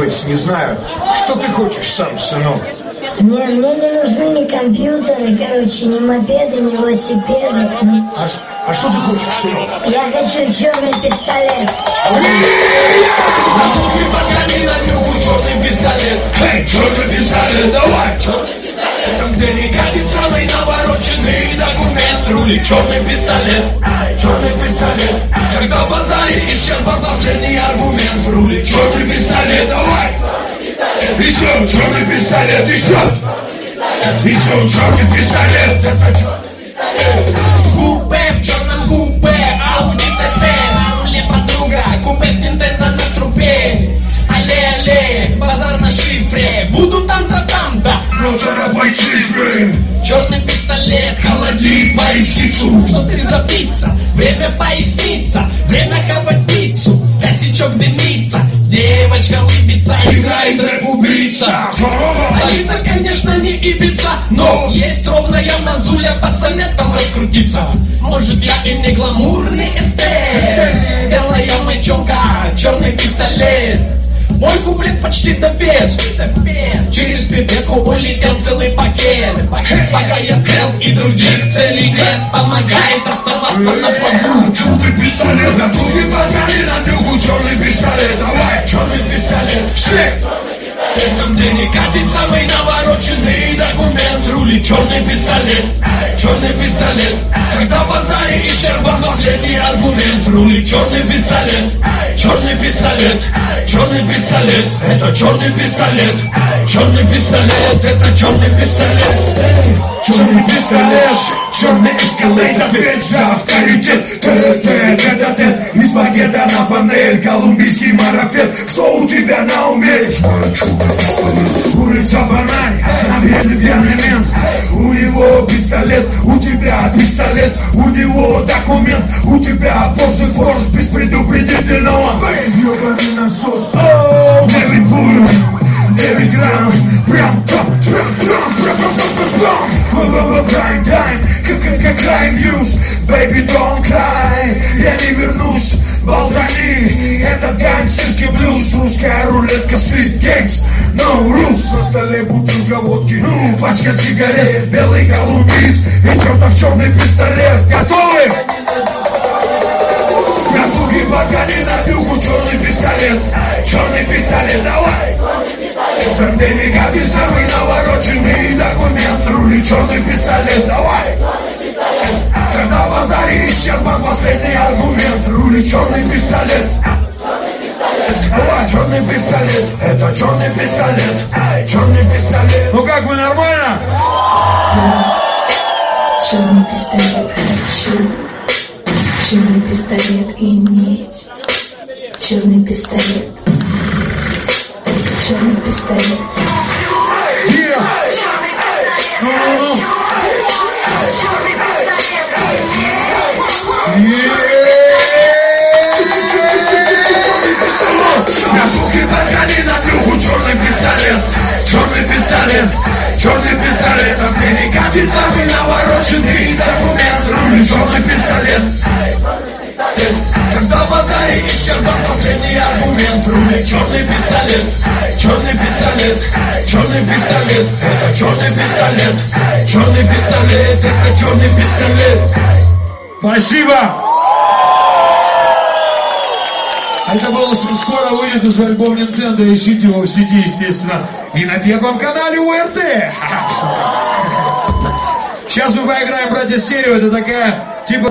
быть, не знаю. Что ты хочешь сам, сынок? Мне не нужны ни компьютеры, короче, ни мопеды, ни велосипеды. А что ты хочешь, сынок? Я хочу черный пистолет. Черный пистолет. Эй, черный пистолет, давай! Черный пистолет. Там, где не катит самый навороченный документ, рулит черный пистолет. Ай, черный пистолет. Когда в базаре исчерпан последний аргумент, рулит черный пистолет, давай! Еще черный пистолет, еще! Еще черный пистолет, это черный пистолет. Купе в черном купе, Ауди ТТ, на руле подруга, купе с Нинтендо на трупе. Але-але, базар на шифре, буду там-то, там-то, но царапай цифры. Черный пистолет холодит поясницу. Что ты за птица? Время поясниться, время хавать пиццу. Косячок дымится, девочка улыбится, играет рэп-убийца. Столица, конечно, не Ибица, но есть ровная мазуля, пацанятам раскрутиться. Может, я и не гламурный эстет, белая мальчонка, черный пистолет. Мой куплет почти допет. Через пипетку улетел целый пакет. Пока я цел и других целей нет, помогает оставаться на плаву. Черный пистолет, на туге погнали на трюку. Черный пистолет, давай, черный пистолет. Все! Там, где не катит самый навороченный документ, рулит черный пистолет. Черный пистолет. Когда в базаре исчерпан последний аргумент, рулит черный пистолет. Черный пистолет. Черный пистолет. Это черный пистолет. Черный пистолет. Это черный пистолет. Черный пистолет. Черный эскалейтор, дверь за авторитет. Тет-а-тет, из багета на панель, колумбийский марафет. Что у тебя на уме? Улица фонарь, на пьяный мент. У него пистолет, у тебя пистолет. У него документ, у тебя Porsche Force без предупредительного. Ёбаный насос. Дэвид Буль, Дэвид Грам. Прям там, Prime time, какая news, baby don't cry. Я не вернусь, болтани. Этот гангстерский блюз, русская рулетка, street gangs, no rules. На столе бутылка водки, пачка сигарет, белый колумбиец и чертов черный пистолет. Готовы? Заслуги погони на брюку, черный пистолет. Черный пистолет, давай. Там, где не катит самый навороченный документ, рулит черный пистолет, давай. Когда в базаре исчерпан последний аргумент, рулит черный пистолет. Давай, черный пистолет, это черный пистолет. Черный пистолет. Ну как, вы нормально? Черный пистолет хочу. Черный пистолет иметь. Черный пистолет. Черный пистолет. Погони на брюху, черный пистолет. Черный пистолет. Черный пистолет. Там, где не катит самый навороченный документ, рулит черный пистолет. Когда в базаре исчерпан последний аргумент, рулит черный пистолет. Черный пистолет. Черный пистолет. Это черный пистолет. Черный пистолет. Это черный пистолет. Спасибо! Это было скоро выйдет уже альбом Nintendo, ищите его в сети, естественно, и на первом канале УРТ. Сейчас мы поиграем, братья Стерео, это такая